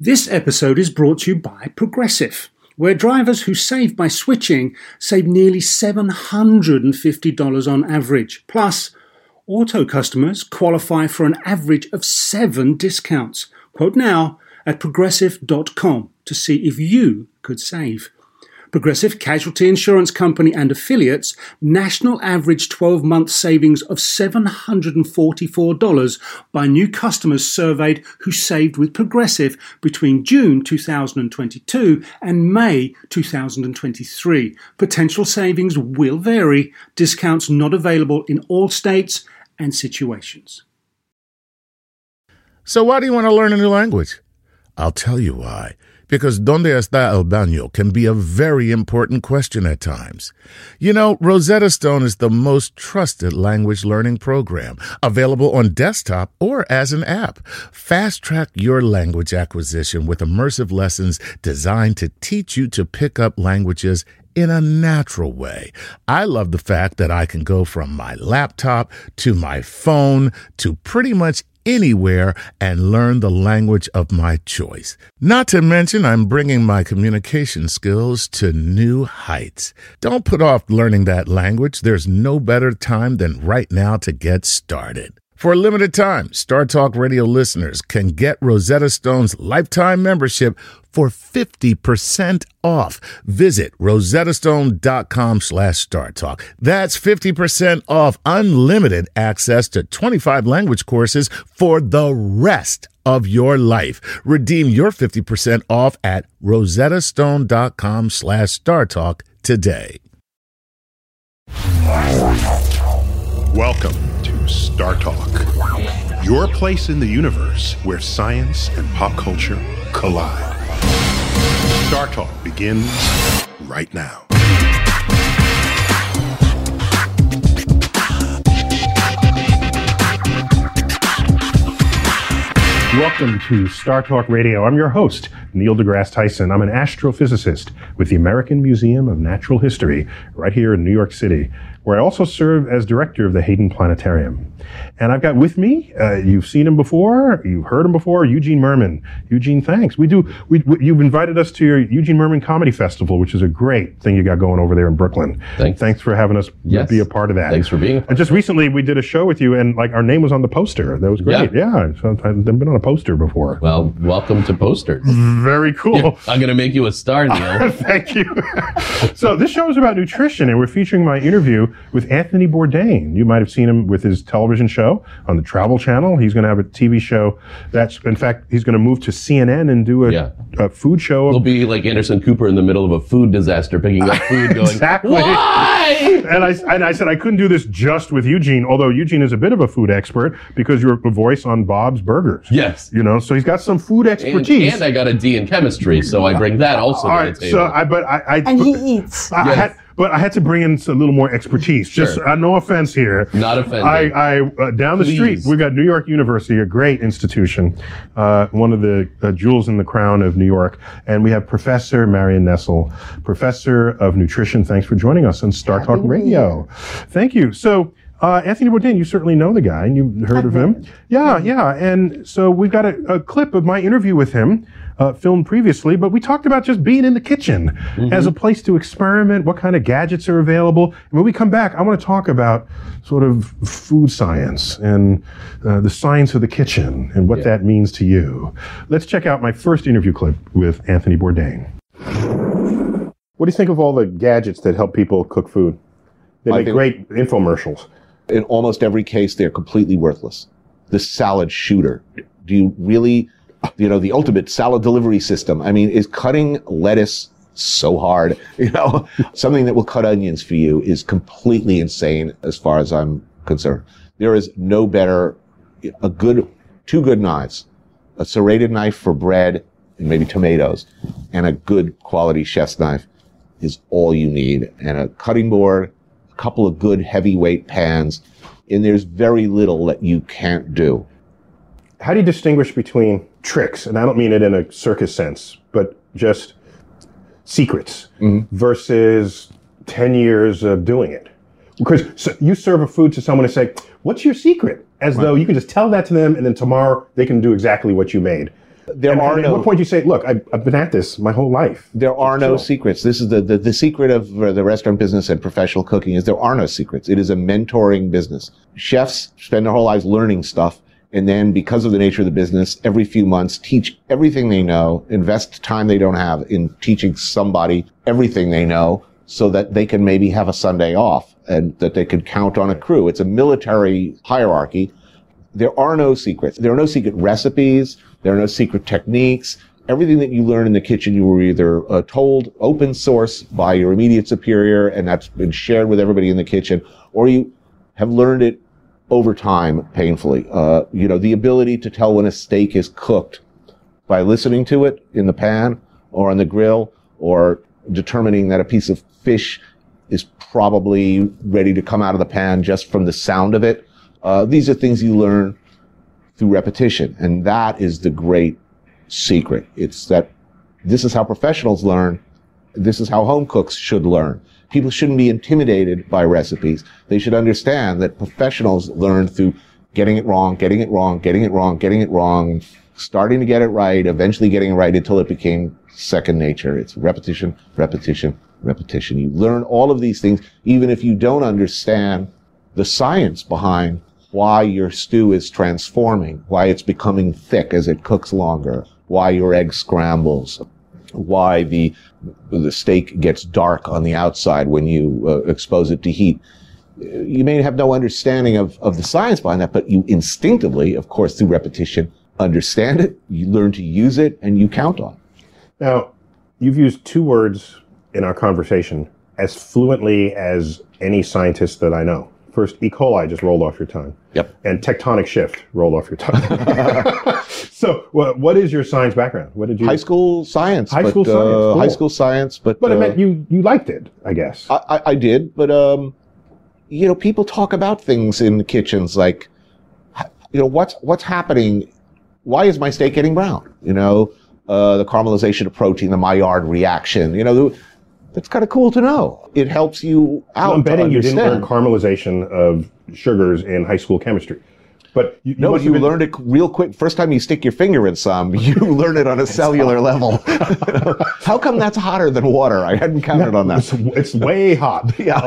This episode is brought to you by Progressive, where drivers who save by switching save nearly $750 on average. Plus, auto customers qualify for an average of 7 discounts. Quote now at progressive.com to see if you could save. Progressive Casualty Insurance Company and affiliates, national average 12-month savings of $744 by new customers surveyed who saved with Progressive between June 2022 and May 2023. Potential savings will vary. Discounts not available in all states and situations. So why do you want to learn a new language? I'll tell you why. Because ¿Dónde está el baño? Can be a very important question at times. You know, Rosetta Stone is the most trusted language learning program, available on desktop or as an app. Fast-track your language acquisition with immersive lessons designed to teach you to pick up languages in a natural way. I love the fact that I can go from my laptop to my phone to pretty much anywhere and learn the language of my choice. Not to mention, I'm bringing my communication skills to new heights. Don't put off learning that language. There's no better time than right now to get started. For a limited time, Star Talk Radio listeners can get Rosetta Stone's lifetime membership for 50% off. Visit rosettastone.com/StarTalk. That's 50% off unlimited access to 25 language courses for the rest of your life. Redeem your 50% off at rosettastone.com/StarTalk today. Welcome to Star Talk, your place in the universe where science and pop culture collide. Star Talk begins right now. Welcome to Star Talk Radio. I'm your host, Neil deGrasse Tyson. I'm an astrophysicist with the American Museum of Natural History right here in New York City, where I also serve as director of the Hayden Planetarium. And I've got with me, you've seen him before, you've heard him before, Eugene Mirman. Eugene, thanks. You've invited us to your Eugene Mirman Comedy Festival, which is a great thing you got going over there in Brooklyn. Thanks for having us be a part of that. Thanks for being a part. And just recently we did a show with you and like our name was on the poster. That was great. Yeah. So I've been on a poster before. Well, welcome to posters. Very cool. Yeah, I'm going to make you a star, Neil. Thank you. So this show is about nutrition, and we're featuring my interview with Anthony Bourdain. You might have seen him with his television show on the Travel Channel. He's going to have a TV show in fact, he's going to move to CNN and do a food show. He'll be like Anderson Cooper in the middle of a food disaster, picking up food, going, exactly. Why? And I said I couldn't do this just with Eugene, although Eugene is a bit of a food expert because you're a voice on Bob's Burgers. Yes. You know, so he's got some food expertise. And I got a D in chemistry, so I bring that also to the table. And he eats. But I had to bring in a little more expertise. Sure. Just no offense here. Not offended. I down the street, we've got New York University, a great institution, one of the jewels in the crown of New York. And we have Professor Marion Nestle, Professor of Nutrition. Thanks for joining us on Star Talk Radio. Thank you. So, Anthony Bourdain, you certainly know the guy, and you've heard of him. Yeah. And so we've got a clip of my interview with him, filmed previously, but we talked about just being in the kitchen as a place to experiment, what kind of gadgets are available. And when we come back, I want to talk about sort of food science and the science of the kitchen and what that means to you. Let's check out my first interview clip with Anthony Bourdain. What do you think of all the gadgets that help people cook food? They make great infomercials. In almost every case, they're completely worthless. The salad shooter. Do you really, the ultimate salad delivery system, I mean, is cutting lettuce so hard? Something that will cut onions for you is completely insane as far as I'm concerned. There is no better, two good knives, a serrated knife for bread and maybe tomatoes, and a good quality chef's knife is all you need. And a cutting board, a couple of good heavyweight pans, and there's very little that you can't do. How do you distinguish between tricks, and I don't mean it in a circus sense, but just secrets versus 10 years of doing it? Because you serve a food to someone and say, what's your secret? As though you can just tell that to them and then tomorrow they can do exactly what you made. At what point do you say, look, I've been at this my whole life? There are no secrets. This is the secret of the restaurant business and professional cooking is there are no secrets. It is a mentoring business. Chefs spend their whole lives learning stuff. And then because of the nature of the business, every few months, teach everything they know, invest time they don't have in teaching somebody everything they know so that they can maybe have a Sunday off and that they can count on a crew. It's a military hierarchy. There are no secrets. There are no secret recipes. There are no secret techniques. Everything that you learn in the kitchen, you were either told open source by your immediate superior, and that's been shared with everybody in the kitchen, or you have learned it over time painfully. The ability to tell when a steak is cooked by listening to it in the pan or on the grill, or determining that a piece of fish is probably ready to come out of the pan just from the sound of it. These are things you learn through repetition, and that is the great secret. It's that this is how professionals learn. This is how home cooks should learn. People shouldn't be intimidated by recipes. They should understand that professionals learn through getting it wrong, starting to get it right, eventually getting it right until it became second nature. It's repetition, repetition, repetition. You learn all of these things, even if you don't understand the science behind why your stew is transforming, why it's becoming thick as it cooks longer, why your egg scrambles, why the steak gets dark on the outside when you expose it to heat. You may have no understanding of the science behind that, but you instinctively, of course, through repetition, understand it, you learn to use it, and you count on it. Now, you've used two words in our conversation as fluently as any scientist that I know. First, E. coli just rolled off your tongue. Yep. And tectonic shift rolled off your tongue. So, what is your science background? What did you? High school science. High school science. Cool. High school science, but I meant you liked it, I guess. I did, but people talk about things in the kitchens like, what's happening? Why is my steak getting brown? The caramelization of protein, the Maillard reaction. That's kind of cool to know. It helps you out. Well, I'm betting you didn't learn understand. caramelization of sugars in high school chemistry. But you learned it real quick. First time you stick your finger in some, you learn it on a cellular level. How come that's hotter than water? I hadn't counted on that. It's way hot. Yeah.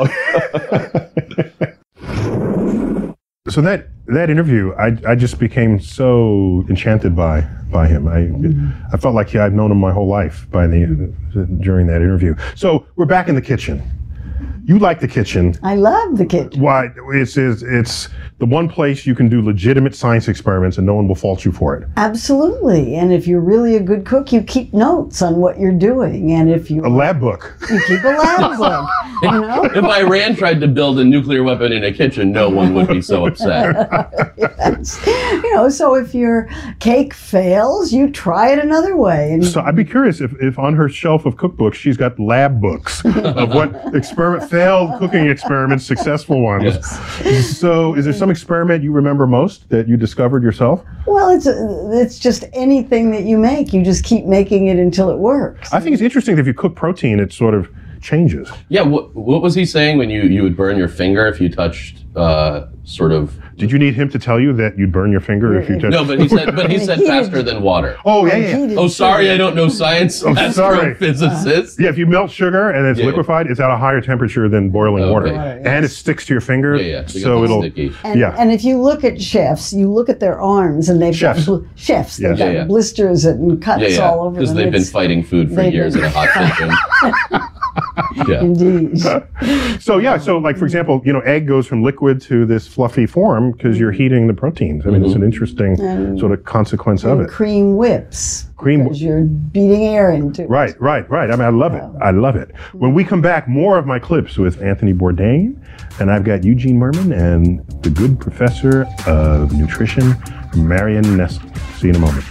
So that interview, I just became so enchanted by him. I felt like I'd known him my whole life during that interview. So we're back in the kitchen. You like the kitchen. I love the kitchen. Why? It's the one place you can do legitimate science experiments and no one will fault you for it. Absolutely. And if you're really a good cook, you keep notes on what you're doing. And if you... A lab book. You keep a lab book. If Iran tried to build a nuclear weapon in a kitchen, no one would be so upset. Yes. So if your cake fails, you try it another way. And so I'd be curious if on her shelf of cookbooks, she's got lab books of what failed cooking experiments, successful ones. Yes. So is there some experiment you remember most that you discovered yourself? Well, it's just anything that you make. You just keep making it until it works. I think it's interesting that if you cook protein, it sort of changes. Yeah, what was he saying when you would burn your finger if you touched sort of... Did you need him to tell you that you'd burn your finger if you touched... No, but he said faster than water. Oh, yeah. Oh, sorry, I don't know science. Astrophysicist. Yeah, if you melt sugar and it's liquefied, it's at a higher temperature than boiling water. Right, yes. And it sticks to your finger, so it'll... Sticky. And if you look at chefs, you look at their arms and they've got blisters and cuts all over them. Because they've been fighting food for years in a hot kitchen. Yeah. Indeed. So like, for example, egg goes from liquid to this fluffy form because you're heating the proteins. I mean, it's an interesting sort of consequence of it. Cream whips. Because you're beating air into it. Right. I mean, I love it. When we come back, more of my clips with Anthony Bourdain, and I've got Eugene Mirman and the good professor of nutrition, Marion Nestle. See you in a moment.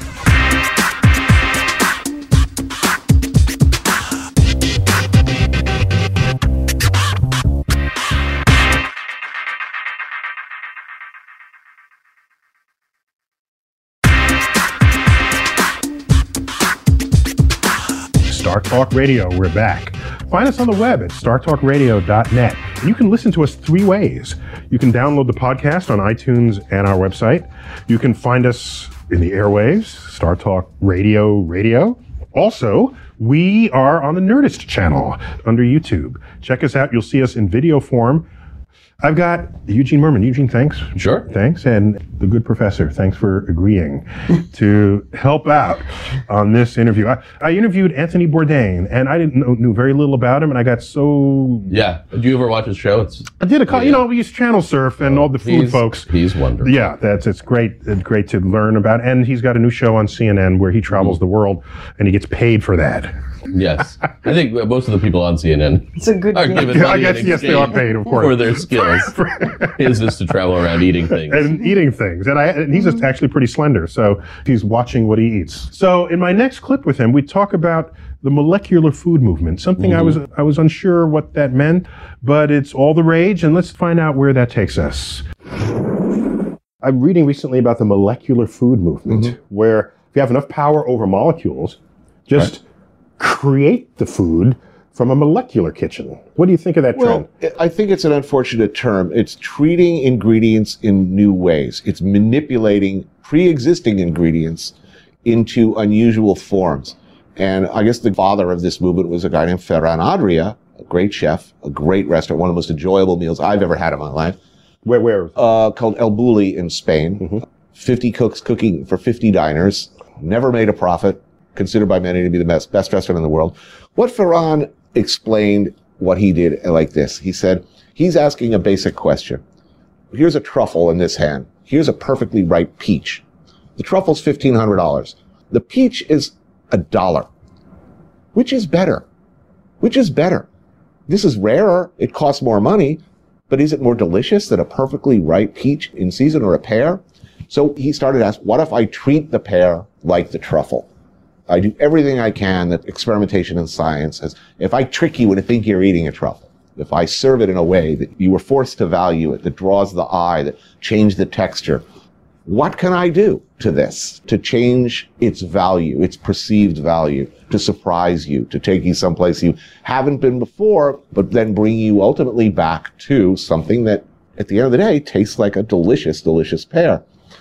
Star Talk Radio, we're back. Find us on the web at startalkradio.net. And you can listen to us three ways. You can download the podcast on iTunes and our website. You can find us in the airwaves, Star Talk Radio. Also, we are on the Nerdist channel under YouTube. Check us out. You'll see us in video form. I've got Eugene Mirman. Eugene, thanks. Sure. Thanks. And the good professor, thanks for agreeing to help out on this interview. I interviewed Anthony Bourdain, and I knew very little about him, and I got so... Yeah. Do you ever watch his show? I did a call. Yeah. We use Channel Surf and all the food folks. He's wonderful. Yeah, it's great. It's great to learn about. And he's got a new show on CNN where he travels the world, and he gets paid for that. Yes. I think most of the people on CNN it's a good are given money yes, they are paid, of course. for their skills. His is to travel around eating things. And he's just actually pretty slender, so he's watching what he eats. So in my next clip with him, we talk about the molecular food movement, something I was unsure what that meant, but it's all the rage, and let's find out where that takes us. I'm reading recently about the molecular food movement, where if you have enough power over molecules, just create the food from a molecular kitchen. What do you think of that trend? I think it's an unfortunate term. It's treating ingredients in new ways. It's manipulating pre-existing ingredients into unusual forms. And I guess the father of this movement was a guy named Ferran Adria, a great chef, a great restaurant, one of the most enjoyable meals I've ever had in my life. Where? Called El Bulli in Spain. 50 cooks cooking for 50 diners. Never made a profit. Considered by many to be the best restaurant in the world. What Ferran explained what he did like this. He said, he's asking a basic question. Here's a truffle in this hand. Here's a perfectly ripe peach. The truffle's $1,500. The peach is $1. Which is better? Which is better? This is rarer. It costs more money. But is it more delicious than a perfectly ripe peach in season or a pear? So he started to ask, what if I treat the pear like the truffle? I do everything I can that experimentation and science has. If I trick you into thinking you're eating a truffle, if I serve it in a way that you were forced to value it, that draws the eye, that changes the texture, what can I do to this to change its value, its perceived value, to surprise you, to take you someplace you haven't been before, but then bring you ultimately back to something that at the end of the day tastes like a delicious, delicious pear.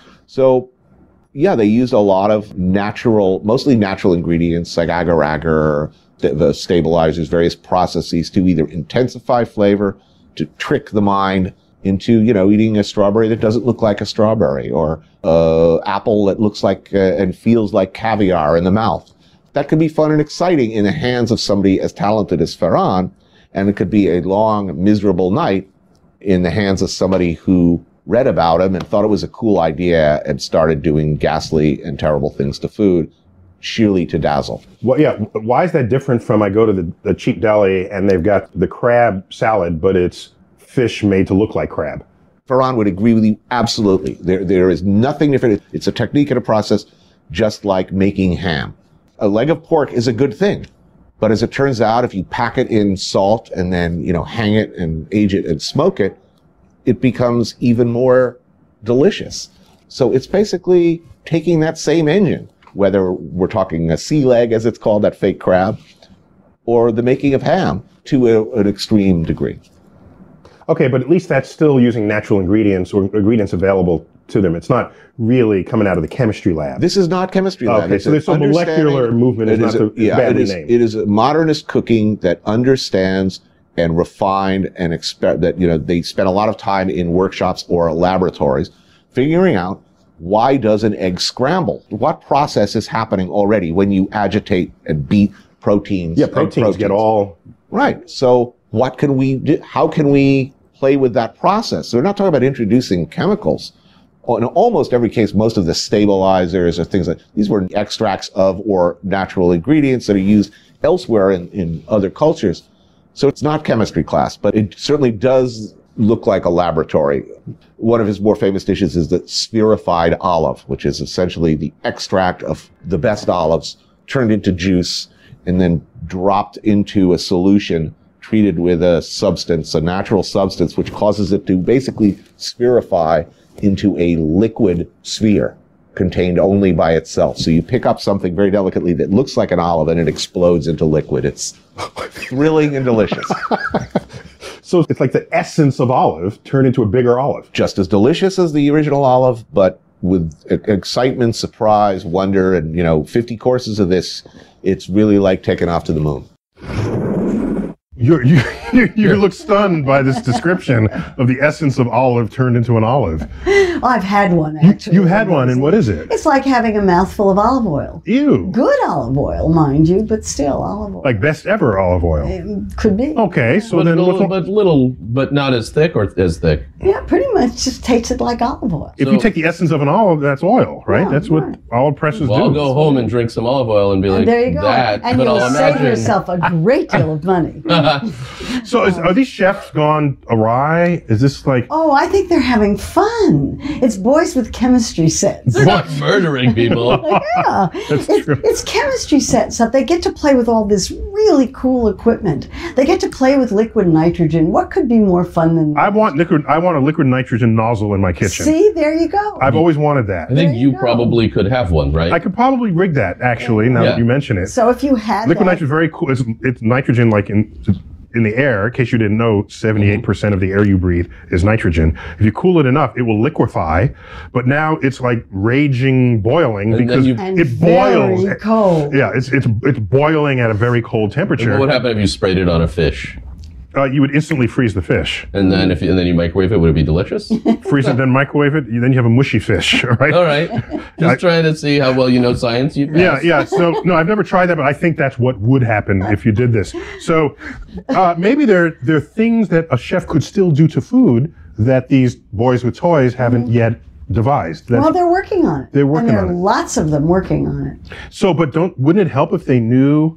So yeah, they used a lot of mostly natural ingredients like agar-agar, the stabilizers, various processes to either intensify flavor, to trick the mind into, eating a strawberry that doesn't look like a strawberry, or apple that looks like and feels like caviar in the mouth. That could be fun and exciting in the hands of somebody as talented as Ferran, and it could be a long, miserable night in the hands of somebody who read about him and thought it was a cool idea and started doing ghastly and terrible things to food, sheerly to dazzle. Well, yeah. Why is that different from I go to the cheap deli and they've got the crab salad, but it's fish made to look like crab? Ferran would agree with you absolutely. There is nothing different. It's a technique and a process, just like making ham. A leg of pork is a good thing, but as it turns out, if you pack it in salt and then hang it and age it and smoke it, it becomes even more delicious. So it's basically taking that same engine, whether we're talking a sea leg, as it's called, that fake crab, or the making of ham to an extreme degree. Okay, but at least that's still using natural ingredients or ingredients available to them. It's not really coming out of the chemistry lab. This is not chemistry lab. Okay, so there's some molecular movement is not the badly named. It is a modernist cooking that understands and refined and they spend a lot of time in workshops or laboratories figuring out, why does an egg scramble? What process is happening already when you agitate and beat proteins? Yeah, proteins get all... Right. So what can we do? How can we play with that process? So we're not talking about introducing chemicals. In almost every case, most of the stabilizers or things like these were extracts of or natural ingredients that are used elsewhere in other cultures. So it's not chemistry class, but it certainly does look like a laboratory. One of his more famous dishes is the spherified olive, which is essentially the extract of the best olives turned into juice and then dropped into a solution treated with a substance, a natural substance, which causes it to basically spherify into a liquid sphere contained only by itself. So you pick up something very delicately that looks like an olive and it explodes into liquid. It's thrilling and delicious. So it's like the essence of olive turned into a bigger olive. Just as delicious as the original olive, but with excitement, surprise, wonder, and 50 courses of this, it's really like taking off to the moon. You look stunned by this description of the essence of olive turned into an olive. Well, I've had one, actually. You had one, and what is it? It's like having a mouthful of olive oil. Ew. Good olive oil, mind you, but still olive oil. Like best ever olive oil. It could be. Okay, so but then but not as thick or as thick. Yeah, pretty much just tasted like olive oil. If you take the essence of an olive, that's oil, right? Yeah, That's what right. olive presses Well, do. I'll go home and drink some olive oil and be like, There you go. that. And but you'll I'll save imagine yourself a great deal of money. So are these chefs gone awry? Is this like... Oh, I think they're having fun. It's boys with chemistry sets. they're not murdering people. Yeah, it's chemistry sets up. They get to play with all this really cool equipment. They get to play with liquid nitrogen. What could be more fun than that? I want a liquid nitrogen nozzle in my kitchen. See, there you go. I've always wanted that. I think There you you go. probably could have one, right? I could probably rig that, actually, now that you mention it. So if you had Liquid that, nitrogen is very cool. It's nitrogen like in the air. In case you didn't know, 78% of the air you breathe is nitrogen. If you cool it enough, it will liquefy. But now it's like raging boiling And because and it boils. very cold. Yeah, it's boiling at a very cold temperature. What would happen if you sprayed it on a fish? You would instantly freeze the fish. And then then you microwave it, would it be delicious? Freeze it, then microwave it. Then you have a mushy fish, right? All right. Just trying to see how well you know science. Yeah. So no, I've never tried that, but I think that's what would happen if you did this. So maybe there are things that a chef could still do to food that these boys with toys haven't yet devised. Well, they're working on it. They're working and there on are it. lots of them working on it. So, but wouldn't it help if they knew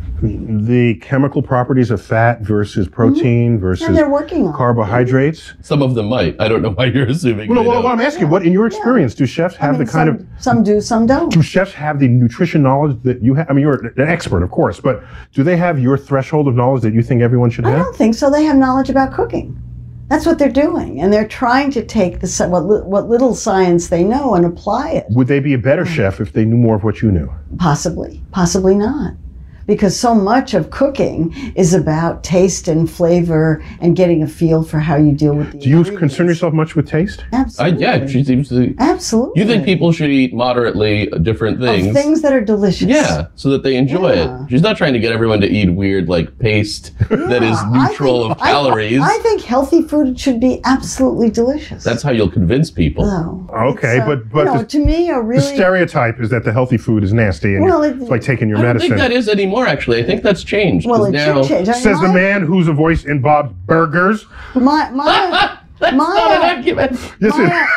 the chemical properties of fat versus protein versus And they're working on it. carbohydrates? Some of them might. I don't know why you're assuming. Well, they what don't. I'm asking, what in your experience do chefs have the kind of some do, some don't. do chefs have the nutrition knowledge that you have? I mean, you're an expert, of course, but do they have your threshold of knowledge that you think everyone should I have? don't think so. They have knowledge about cooking. That's what they're doing, and they're trying to take what little science they know and apply it. Would they be a better chef if they knew more of what you knew? Possibly, possibly not. Because so much of cooking is about taste and flavor and getting a feel for how you deal with the Do you ingredients. concern yourself much with taste? Absolutely. Yeah, she seems to. Absolutely. You think people should eat moderately different things? Of things that are delicious. Yeah, so that they enjoy Yeah. it. She's not trying to get everyone to eat weird like paste that is neutral of calories. I think healthy food should be absolutely delicious. That's how you'll convince people. No. Okay, It's, but to me, a the really stereotype is that the healthy food is nasty and Well, it's like taking your I don't medicine. think that is anymore, actually. I think that's changed. well, 'cause it now, should change. I mean, Says the man who's a voice in Bob's Burgers. My That's not an argument. Yes,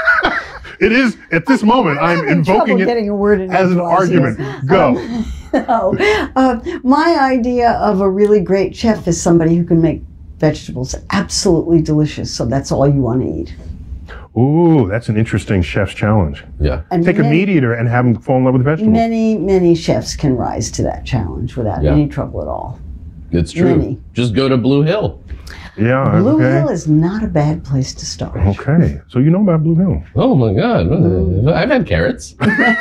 it is. At this moment, I'm having invoking trouble it getting a word in as an edgewise argument. here. Go. My idea of a really great chef is somebody who can make vegetables absolutely delicious. So that's all you want to eat. Ooh, that's an interesting chef's challenge. Yeah. And Take a meat eater and have him fall in love with vegetables. Many chefs can rise to that challenge without Yeah. any trouble at all. It's true. Many. Just go to Blue Hill. Yeah. Blue okay. Hill is not a bad place to start. Okay. So you know about Blue Hill. Oh my God. I've had carrots.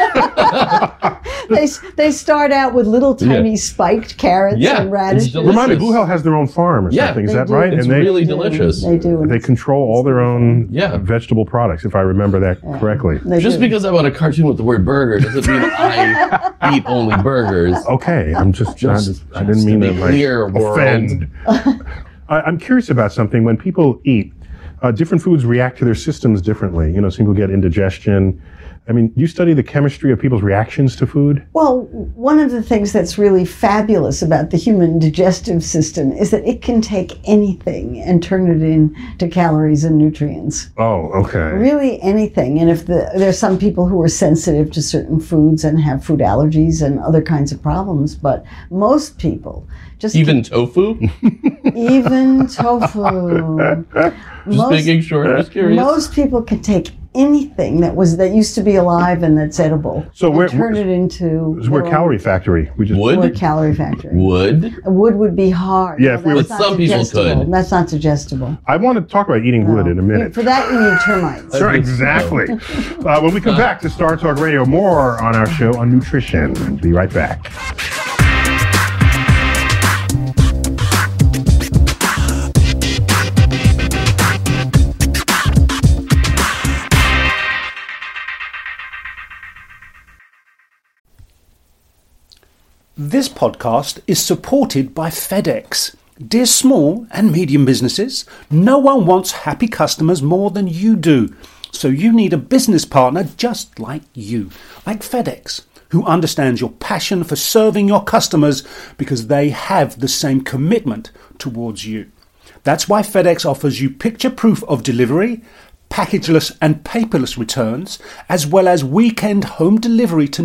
They start out with little tiny spiked carrots Yeah, and radishes. it's delicious. Remind me, Blue Hill has their own farm or Yeah, something. Is they that do. right? It's and really delicious. They do. they control all their own Yeah. vegetable products, if I remember that correctly. They Just do. because I want a cartoon with the word burger doesn't mean I eat only burgers. Okay, I'm just I didn't to mean be to like, clear, world. offend. I'm curious about something. When people eat, different foods react to their systems differently. You know, some people get indigestion. I mean, you study the chemistry of people's reactions to food? Well, one of the things that's really fabulous about the human digestive system is that it can take anything and turn it into calories and nutrients. Oh, okay. Really anything. And if there's some people who are sensitive to certain foods and have food allergies and other kinds of problems, but most people just Even tofu? even tofu. Just making sure. Just curious. Most people can take anything that used to be alive and that's edible. So and we're- turn it into We're Calorie Factory. We just We're Wood? Calorie Factory. Wood? Wood would be hard. Yeah, if we that's were- not Some people digestible. could. That's not digestible. I want to talk about eating wood in a minute. For that, you need termites. Sure, exactly. When we come back to Star Talk Radio, more on our show on nutrition. Be right back. This podcast is supported by FedEx. Dear small and medium businesses, no one wants happy customers more than you do. So you need a business partner just like you, like FedEx, who understands your passion for serving your customers because they have the same commitment towards you. That's why FedEx offers you picture proof of delivery, packageless and paperless returns, as well as weekend home delivery to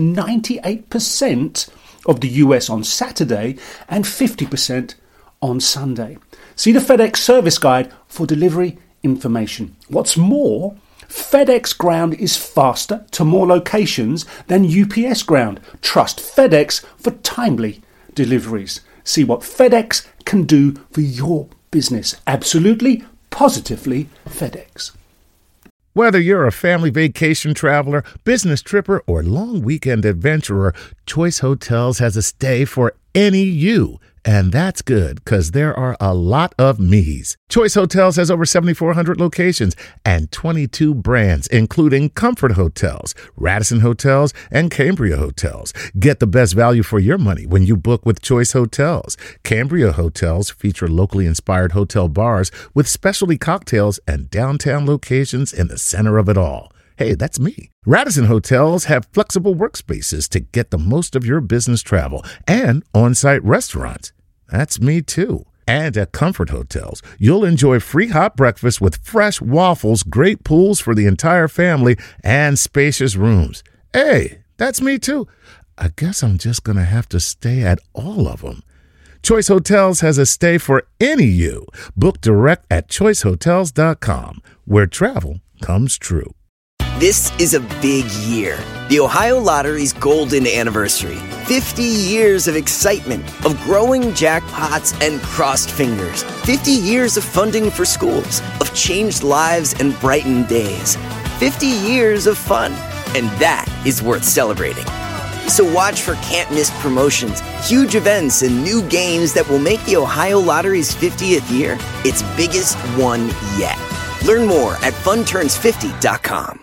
98% of the US on Saturday and 50% on Sunday. See the FedEx service guide for delivery information. What's more, FedEx Ground is faster to more locations than UPS Ground. Trust FedEx for timely deliveries. See what FedEx can do for your business. Absolutely, positively FedEx. Whether you're a family vacation traveler, business tripper, or long weekend adventurer, Choice Hotels has a stay for any you. And that's good, because there are a lot of me's. Choice Hotels has over 7,400 locations and 22 brands, including Comfort Hotels, Radisson Hotels, and Cambria Hotels. Get the best value for your money when you book with Choice Hotels. Cambria Hotels feature locally inspired hotel bars with specialty cocktails and downtown locations in the center of it all. Hey, that's me. Radisson Hotels have flexible workspaces to get the most of your business travel and on-site restaurants. That's me too. And at Comfort Hotels, you'll enjoy free hot breakfast with fresh waffles, great pools for the entire family, and spacious rooms. Hey, that's me too. I guess I'm just going to have to stay at all of them. Choice Hotels has a stay for any you. Book direct at choicehotels.com, where travel comes true. This is a big year. The Ohio Lottery's golden anniversary. 50 years of excitement, of growing jackpots and crossed fingers. 50 years of funding for schools, of changed lives and brightened days. 50 years of fun, and that is worth celebrating. So watch for can't-miss promotions, huge events, and new games that will make the Ohio Lottery's 50th year its biggest one yet. Learn more at funturns50.com.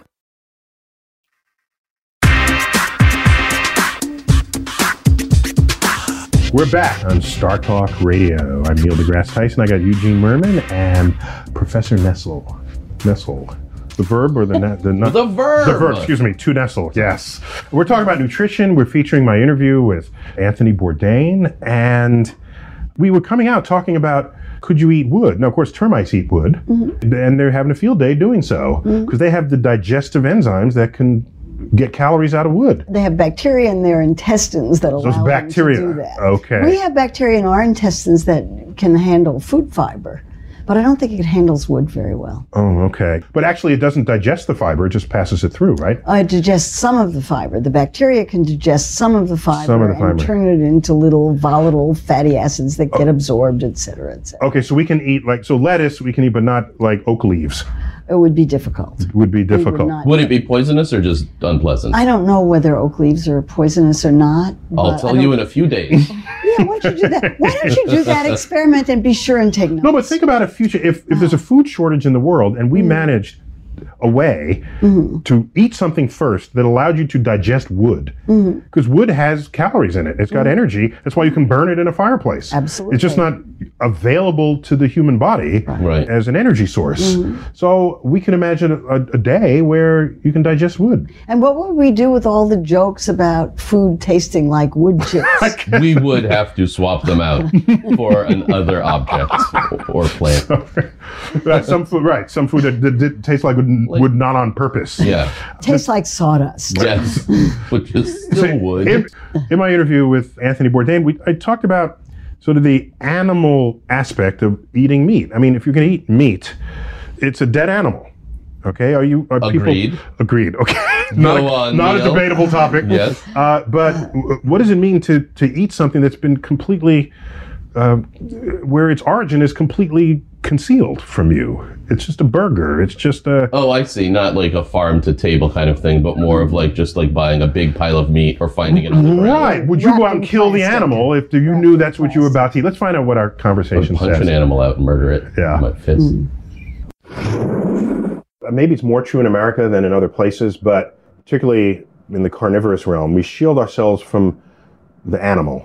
We're back on Star Talk Radio. I'm Neil deGrasse Tyson. I got Eugene Merman and Professor Nessel. Nessel. The verb or the verb? The verb, excuse me. To Nessel, yes. We're talking about nutrition. We're featuring my interview with Anthony Bourdain. And we were coming out talking about, could you eat wood? Now, of course, termites eat wood. Mm-hmm. And they're having a field day doing so. Because they have the digestive enzymes that can get calories out of wood. They have bacteria in their intestines that allow them to do that. Okay. We have bacteria in our intestines that can handle food fiber, but I don't think it handles wood very well. Oh, okay. But actually it doesn't digest the fiber, it just passes it through, right? It digests some of the fiber. The bacteria can digest some of the fiber and turn it into little volatile fatty acids that get absorbed, et cetera, et cetera. Okay, so we can eat lettuce we can eat, but not like oak leaves. It would be difficult. Would it be poisonous or just unpleasant? I don't know whether oak leaves are poisonous or not. I'll tell you in a few days. Yeah, why don't you do that? Why don't you do that experiment and be sure and take notes? No, but think about a future. If there's a food shortage in the world and we managed a way to eat something first that allowed you to digest wood, because wood has calories in it. It's got energy. That's why you can burn it in a fireplace. Absolutely. It's just not available to the human body as an energy source. So we can imagine a day where you can digest wood. And what would we do with all the jokes about food tasting like wood chips? We would have to swap them out for another object or plant. Some food that tastes like would not on purpose. Yeah. Tastes like sawdust. Yes, which is still wood. In my interview with Anthony Bourdain, I talked about sort of the animal aspect of eating meat. I mean, if you're going to eat meat, it's a dead animal. Okay, are Agreed. People agreed? Okay, not a debatable topic. Yes, but what does it mean to eat something that's been completely, where its origin is completely concealed from you? It's just a burger. It's just a... Oh, I see. Not like a farm to table kind of thing, but more of like just like buying a big pile of meat or finding it on the ground. Right. Would you go out and kill the animal if you knew that's what you were about to eat? Let's find out what our conversation says. Punch an animal out and murder it. Yeah. My fist. Maybe it's more true in America than in other places, but particularly in the carnivorous realm, we shield ourselves from the animal.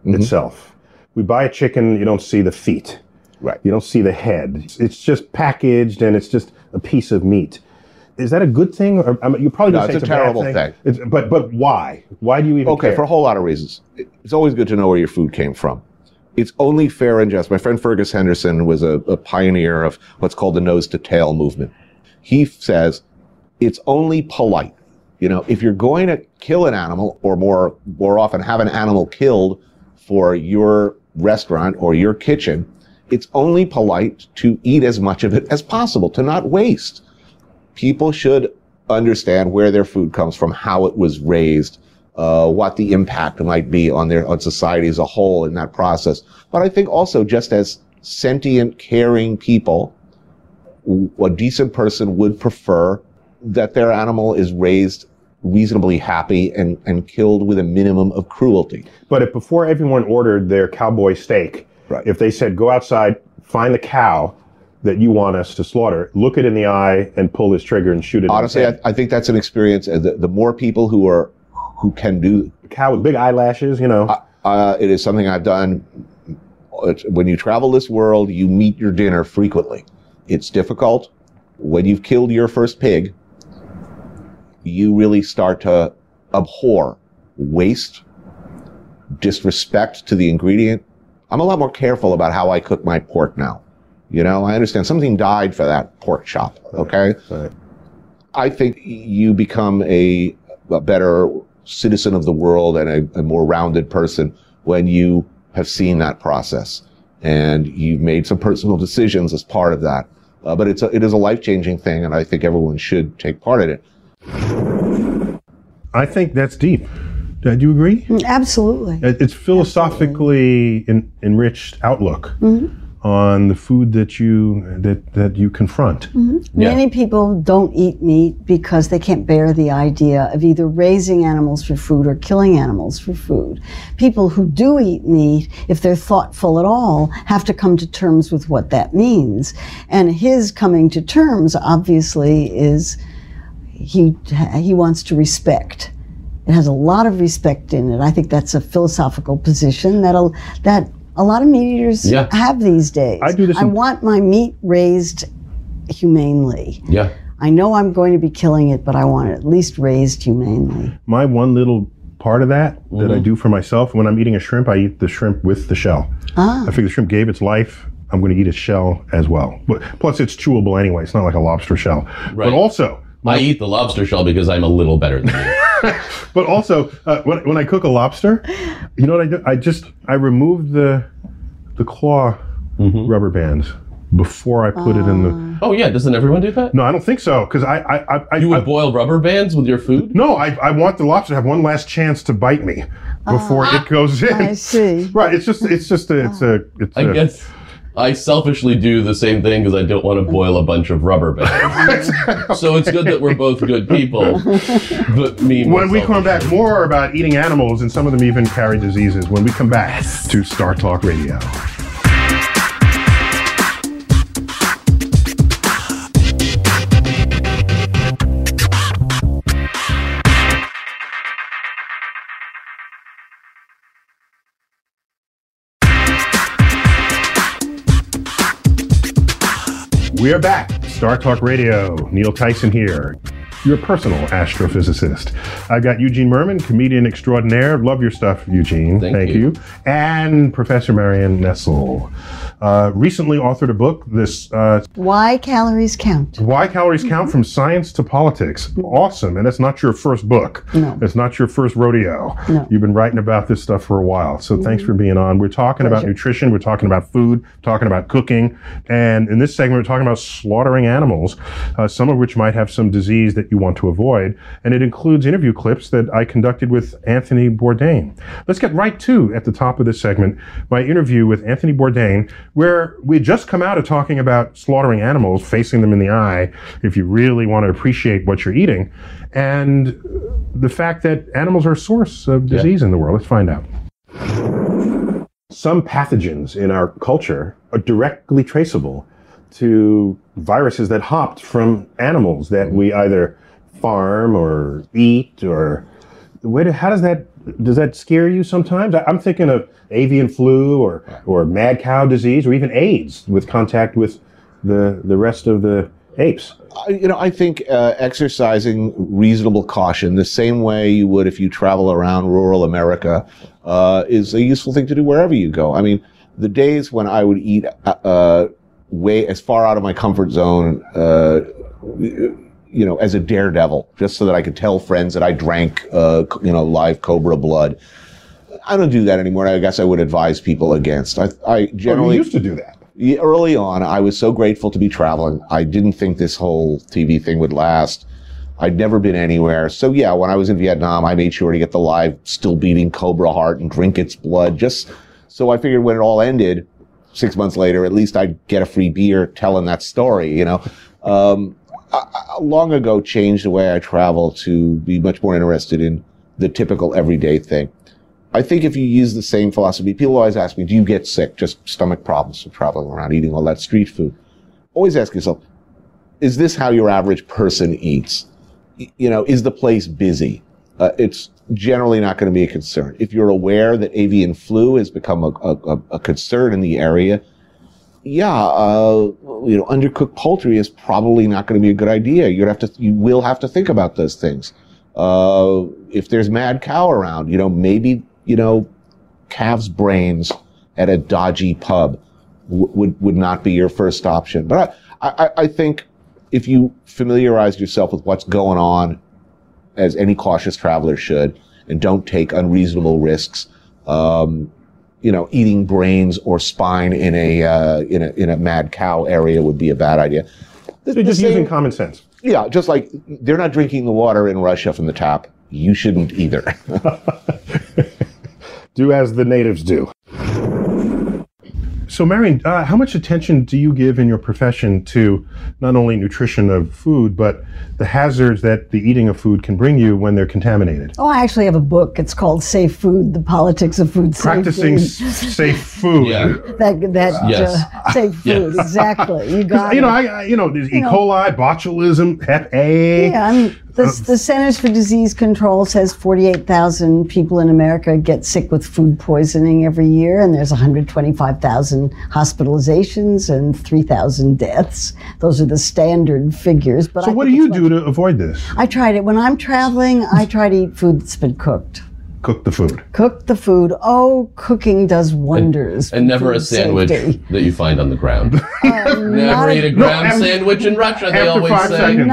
itself. We buy a chicken, you don't see the feet. Right. You don't see the head. It's just packaged and it's just a piece of meat. Is that a good thing? Or, I mean, you probably don't say it's a terrible thing. But why? Why do you even care? For a whole lot of reasons. It's always good to know where your food came from. It's only fair and just. My friend Fergus Henderson was a pioneer of what's called the nose to tail movement. He says it's only polite. You know, if you're going to kill an animal, or more often have an animal killed for your restaurant or your kitchen, it's only polite to eat as much of it as possible, to not waste. People should understand where their food comes from, how it was raised, what the impact might be on society as a whole in that process. But I think also, just as sentient, caring people, a decent person would prefer that their animal is raised reasonably happy and killed with a minimum of cruelty. But if before everyone ordered their cowboy steak, right, if they said, go outside, find the cow that you want us to slaughter, look it in the eye and pull this trigger and shoot it. Honestly, I think that's an experience. The more people who can do a cow with big eyelashes, you know, it is something I've done. When you travel this world, you meet your dinner frequently. It's difficult. When you've killed your first pig, you really start to abhor waste, disrespect to the ingredient. I'm a lot more careful about how I cook my pork now. You know, I understand something died for that pork chop, okay? Right. I think you become a better citizen of the world and a more rounded person when you have seen that process and you've made some personal decisions as part of that. But it is a life-changing thing, and I think everyone should take part in it. I think that's deep. Do you agree? Absolutely. It's philosophically enriched outlook on the food that you confront. Yeah. Many people don't eat meat because they can't bear the idea of either raising animals for food or killing animals for food. People who do eat meat, if they're thoughtful at all, have to come to terms with what that means. And his coming to terms, obviously, is he wants to respect. It has a lot of respect in it. I think that's a philosophical position that a lot of meat eaters have these days. I do this. I want my meat raised humanely. Yeah. I know I'm going to be killing it, but I want it at least raised humanely. My one little part of that I do for myself, when I'm eating a shrimp, I eat the shrimp with the shell. I figure the shrimp gave its life. I'm going to eat its shell as well. But plus, it's chewable anyway. It's not like a lobster shell. Right. But also, I eat the lobster shell because I'm a little better than you. But also, when I cook a lobster, you know what I do? I remove the claw rubber bands before I put it in the... Oh yeah, doesn't everyone do that? No, I don't think so, because You would boil rubber bands with your food? No, I want the lobster to have one last chance to bite me before it goes in. I see. Right, it's I guess I selfishly do the same thing because I don't want to boil a bunch of rubber bands. So it's good that we're both good people. But when we come back, more about eating animals, and some of them even carry diseases, when we come back to Star Talk Radio. We are back. Star Talk Radio. Neil Tyson here, your personal astrophysicist. I've got Eugene Mirman, comedian extraordinaire. Love your stuff, Eugene. Thank you. And Professor Marianne Nestle. Recently authored a book, Why Calories Count. Why Calories Count, From Science to Politics. Awesome. And that's not your first book. No. It's not your first rodeo. No. You've been writing about this stuff for a while. So thanks for being on. We're talking about nutrition. We're talking about food. Talking about cooking. And in this segment, we're talking about slaughtering animals, some of which might have some disease that you want to avoid. And it includes interview clips that I conducted with Anthony Bourdain. Let's get right to, at the top of this segment, my interview with Anthony Bourdain, where we just come out of talking about slaughtering animals, facing them in the eye, if you really want to appreciate what you're eating, and the fact that animals are a source of disease in the world. Let's find out. Some pathogens in our culture are directly traceable to viruses that hopped from animals that we either farm or eat, or how does that Does that scare you sometimes? I'm thinking of avian flu or mad cow disease or even AIDS with contact with the rest of the apes. I think exercising reasonable caution, the same way you would if you travel around rural America, is a useful thing to do wherever you go. I mean, the days when I would eat way as far out of my comfort zone, as a daredevil, just so that I could tell friends that I drank, live cobra blood. I don't do that anymore. I guess I would advise people against. I generally you used to do that. Early on, I was so grateful to be traveling. I didn't think this whole TV thing would last. I'd never been anywhere. So yeah, when I was in Vietnam, I made sure to get the live, still beating cobra heart and drink its blood. Just so I figured when it all ended, 6 months later, at least I'd get a free beer telling that story, I long ago changed the way I travel to be much more interested in the typical everyday thing. I think if you use the same philosophy, people always ask me, do you get sick? Just stomach problems from traveling around, eating all that street food. Always ask yourself, is this how your average person eats? Is the place busy? It's generally not going to be a concern. If you're aware that avian flu has become a concern in the area, undercooked poultry is probably not going to be a good idea. You will have to think about those things. If there's mad cow around, maybe, calves' brains at a dodgy pub would not be your first option. But I think if you familiarize yourself with what's going on, as any cautious traveler should, and don't take unreasonable risks, eating brains or spine in a mad cow area would be a bad idea. So just using common sense. Yeah, just like they're not drinking the water in Russia from the tap. You shouldn't either. Do as the natives do. So, Marion, how much attention do you give in your profession to not only nutrition of food, but the hazards that the eating of food can bring you when they're contaminated? Oh, I actually have a book. It's called Safe Food, The Politics of Food Safety. Practicing safe food. Yeah. Safe food, exactly. You got it. There's E. coli, botulism, Hep A. Yeah, the Centers for Disease Control says 48,000 people in America get sick with food poisoning every year, and there's 125,000 hospitalizations and 3,000 deaths. Those are the standard figures. But so what do you do to avoid this? I tried it. When I'm traveling, I try to eat food that's been cooked. Cook the food. Cook the food. Oh, cooking does wonders. And never a sandwich that you find on the ground. Never eat a ground sandwich in Russia, they always say. Seconds,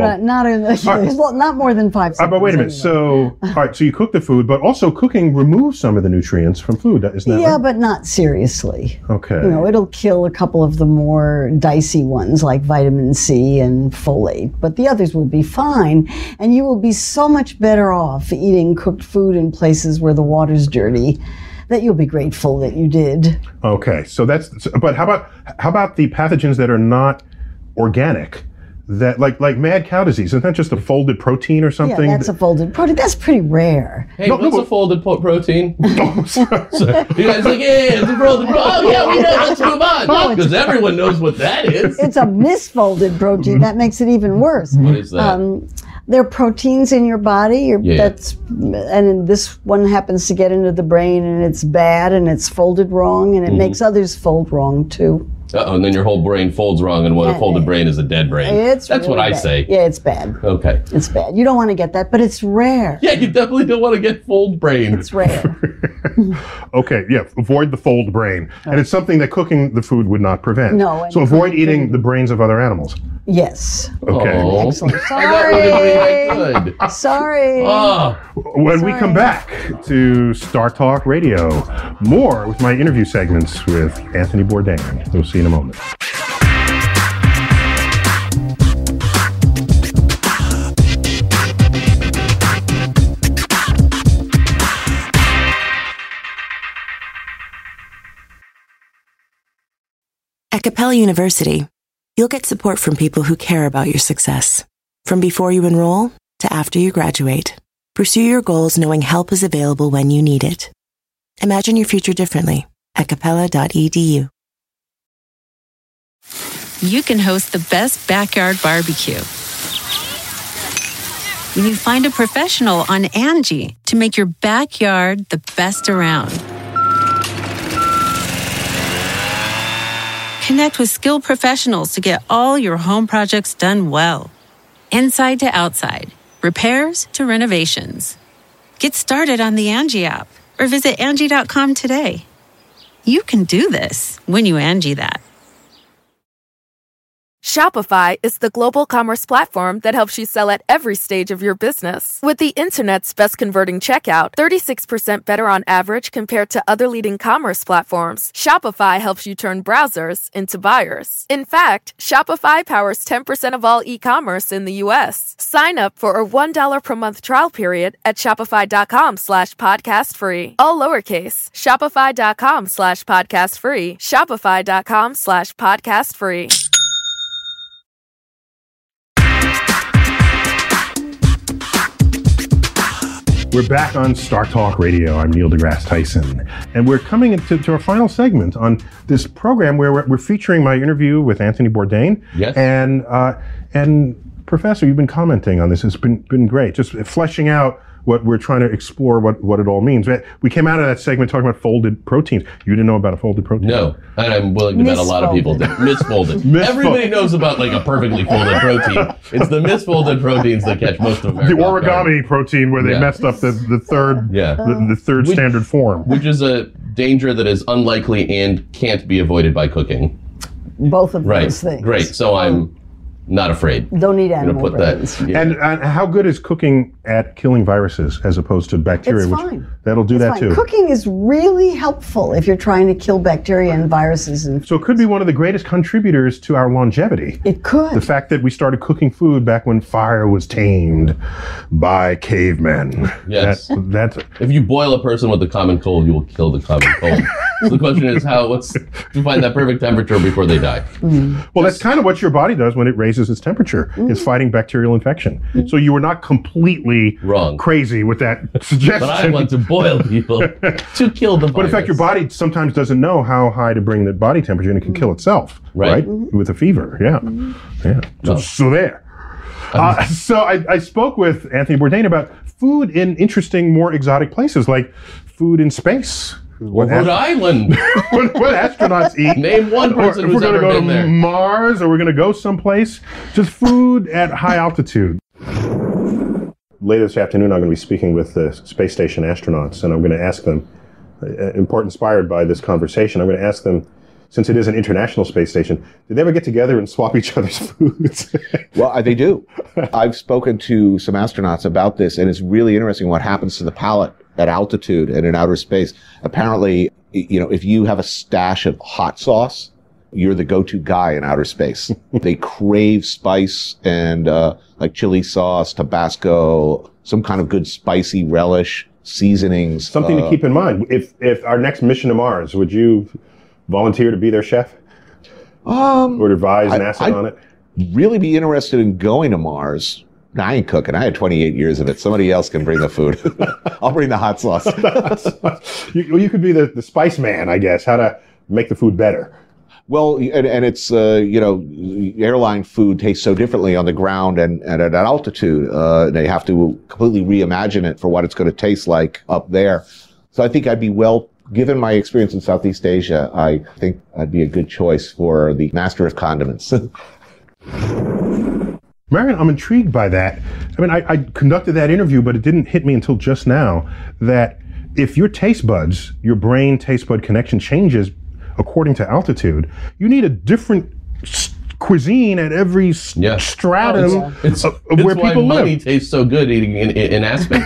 not more than 5 seconds. But wait a minute. So you cook the food, but also cooking removes some of the nutrients from food, isn't that right? Yeah, but not seriously. Okay. It'll kill a couple of the more dicey ones like vitamin C and folate, but the others will be fine, and you will be so much better off eating cooked food in places where the water's dirty that you'll be grateful that you did. Okay, but how about the pathogens that are not organic? That like mad cow disease, isn't that just a folded protein or something? Yeah, that's a folded protein. That's pretty rare. Hey, what's a folded protein? You guys like, it's a folded protein. Oh yeah, we know. Let's move on. Because everyone knows what that is. It's a misfolded protein. That makes it even worse. What is that? There are proteins in your body. And this one happens to get into the brain, and it's bad, and it's folded wrong, and it makes others fold wrong too. And then your whole brain folds wrong, and a folded brain is a dead brain. That's really what I say. Yeah, it's bad. Okay. It's bad. You don't want to get that, but it's rare. Yeah, you definitely don't want to get fold brain. It's rare. Okay, yeah, avoid the fold brain. Okay. And it's something that cooking the food would not prevent. No. So avoid eating the brains of other animals. Yes. Okay. Oh. Excellent. Sorry. Sorry. When we come back to Star Talk Radio, more with my interview segments with Anthony Bourdain. We'll see you in a moment. At Capella University, you'll get support from people who care about your success. From before you enroll to after you graduate, pursue your goals knowing help is available when you need it. Imagine your future differently at capella.edu. You can host the best backyard barbecue when you find a professional on Angie to make your backyard the best around. Connect with skilled professionals to get all your home projects done well. Inside to outside, repairs to renovations. Get started on the Angie app or visit Angie.com today. You can do this when you Angie that. Shopify is the global commerce platform that helps you sell at every stage of your business. With the internet's best converting checkout, 36% better on average compared to other leading commerce platforms, Shopify helps you turn browsers into buyers. In fact, Shopify powers 10% of all e-commerce in the U.S. Sign up for a $1 per month trial period at shopify.com/podcast free. All lowercase, shopify.com/podcast free, shopify.com/podcast free. We're back on Star Talk Radio. I'm Neil deGrasse Tyson. And we're coming into our final segment on this program where we're featuring my interview with Anthony Bourdain. Yes. And Professor, you've been commenting on this. It's been great. Just fleshing out what we're trying to explore, what it all means. We came out of that segment talking about folded proteins. You didn't know about a folded protein? No, and I'm willing to bet a lot of people did. Misfolded. Everybody knows about like a perfectly folded protein. It's the misfolded proteins that catch most of America. The origami protein where they messed up the third the third standard form. Which is a danger that is unlikely and can't be avoided by cooking. Both of those things. Great. So I'm not afraid. Don't eat animal brains. And how good is cooking at killing viruses as opposed to bacteria? It's fine. That'll do that too. Cooking is really helpful if you're trying to kill bacteria and viruses. So it could be one of the greatest contributors to our longevity. It could. The fact that we started cooking food back when fire was tamed by cavemen. Yes. That's if you boil a person with the common cold, you will kill the common cold. So the question is to find that perfect temperature before they die. Well, that's kind of what your body does when it raises its temperature. It's fighting bacterial infection. So you were not completely wrong, crazy with that suggestion. But I want to boil people to kill the virus. But in fact, your body sometimes doesn't know how high to bring the body temperature, and it can kill itself, right? With a fever, yeah. So there. So I spoke with Anthony Bourdain about food in interesting, more exotic places, like food in space. Rhode Island. what astronauts eat. Name one person who's ever been there. If we're going to go to Mars or we're going to go someplace, just food at high altitude. Later this afternoon, I'm going to be speaking with the space station astronauts, and I'm going to ask them, inspired by this conversation, I'm going to ask them, since it is an international space station, did they ever get together and swap each other's foods? Well, they do. I've spoken to some astronauts about this, and it's really interesting what happens to the palate at altitude and in outer space. Apparently, if you have a stash of hot sauce, you're the go-to guy in outer space. They crave spice and like chili sauce, Tabasco, some kind of good spicy relish, seasonings. Something to keep in mind. If our next mission to Mars, would you volunteer to be their chef? Or advise NASA on it? Really be interested in going to Mars. No, I ain't cooking. I had 28 years of it. Somebody else can bring the food. I'll bring the hot sauce. You could be the spice man, I guess, how to make the food better. Well, and it's, airline food tastes so differently on the ground and at altitude. They have to completely reimagine it for what it's going to taste like up there. So I think given my experience in Southeast Asia, I think I'd be a good choice for the master of condiments. Marion, I'm intrigued by that. I mean, I conducted that interview, but it didn't hit me until just now that if your taste buds, your brain taste bud connection changes according to altitude, you need a different cuisine at every stratum it's where why people money live. Tastes so good eating in Aspen.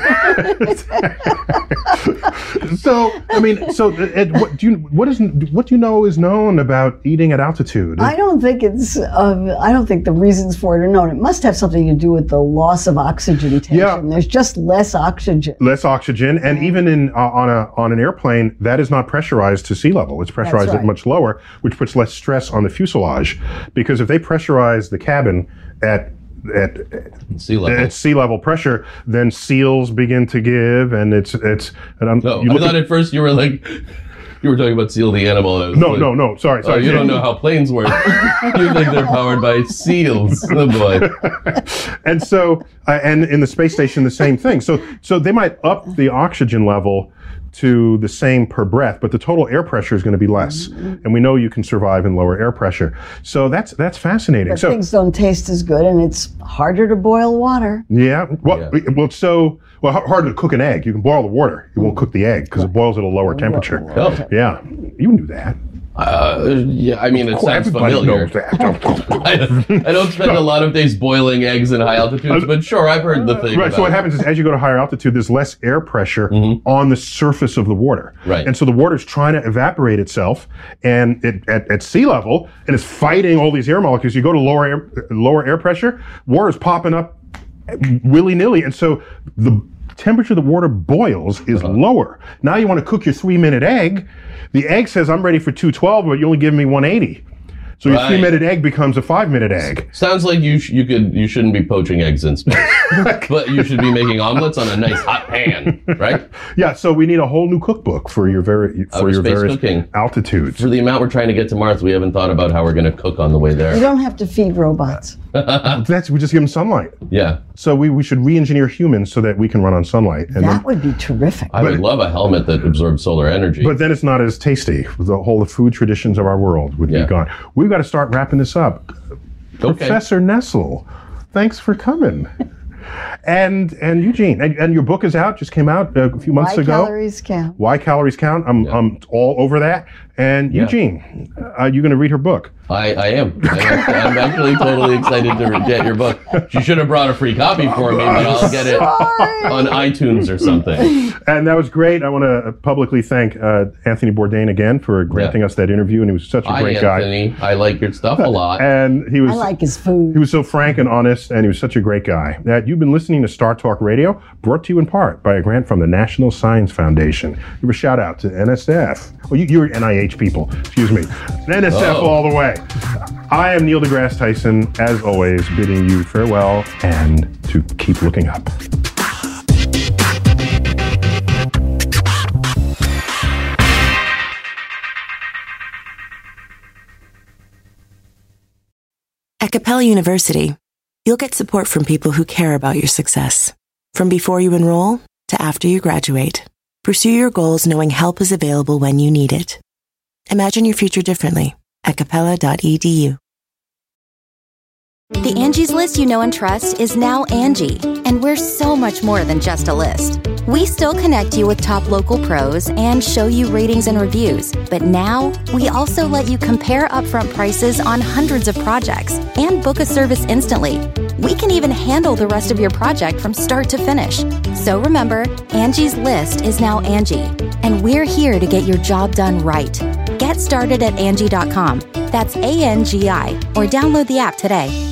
So what do you know is known about eating at altitude? I don't think the reasons for it are known. It must have something to do with the loss of oxygenation. Yeah. There's just less oxygen. And even on an airplane, that is not pressurized to sea level. It's pressurized at much lower, which puts less stress on the fuselage. Because if they pressurize the cabin at sea level pressure, then seals begin to give, and I thought at first you were like, You were talking about Seal the Animal. No. Sorry. You don't know how planes work. You think they're powered by seals. Oh, boy. And so, and in the space station, the same thing. So they might up the oxygen level to the same per breath, but the total air pressure is going to be less. And we know you can survive in lower air pressure. So that's fascinating. But things don't taste as good, and it's harder to boil water. Yeah. Harder to cook an egg. You can boil the water. You won't cook the egg because it boils at a lower temperature. Oh. Yeah. You knew that. Yeah, I mean, it sounds familiar. Knows that. I don't spend a lot of days boiling eggs in high altitudes, but sure, I've heard the thing. Right, so what happens is as you go to higher altitude, there's less air pressure on the surface of the water. Right. And so the water's trying to evaporate itself, and at sea level, and it's fighting all these air molecules. You go to lower air pressure, water's popping up willy-nilly, and so the temperature the water boils is lower. Now you want to cook your 3-minute egg. The egg says, I'm ready for 212, but you only give me 180. So your 3-minute egg becomes a 5-minute egg. Sounds like you shouldn't be poaching eggs in space, but you should be making omelets on a nice hot pan, right? Yeah. So we need a whole new cookbook for your various cooking altitudes. For the amount we're trying to get to Mars, we haven't thought about how we're going to cook on the way there. You don't have to feed robots. We just give them sunlight. Yeah. So we should re-engineer humans so that we can run on sunlight. And that would be terrific. I would love a helmet that absorbs solar energy. But then it's not as tasty. The food traditions of our world would be gone. We've got to start wrapping this up. Okay. Professor Nessel, thanks for coming. And Eugene, and your book is out, just came out a few months ago. Why Calories Count. Why Calories Count. I'm all over that. And Eugene, are you going to read her book? I am. I'm actually totally excited to get your book. She should have brought a free copy for me, but I'll get it on iTunes or something. And that was great. I want to publicly thank Anthony Bourdain again for granting us that interview, and he was such a great guy. Anthony. I like your stuff a lot. And I like his food. He was so frank and honest, and he was such a great guy. You've been listening to Star Talk Radio, brought to you in part by a grant from the National Science Foundation. Give a shout out to NSF. Oh, you're NIH people. Excuse me. NSF all the way. I am Neil deGrasse Tyson, as always, bidding you farewell and to keep looking up. At Capella University, you'll get support from people who care about your success. From before you enroll to after you graduate, pursue your goals knowing help is available when you need it. Imagine your future differently at capella.edu. The Angie's List you know and trust is now Angie, and we're so much more than just a list. We still connect you with top local pros and show you ratings and reviews, but now we also let you compare upfront prices on hundreds of projects and book a service instantly. We can even handle the rest of your project from start to finish. So remember, Angie's List is now Angie, and we're here to get your job done right. Get started at Angie.com. That's ANGI, or download the app today.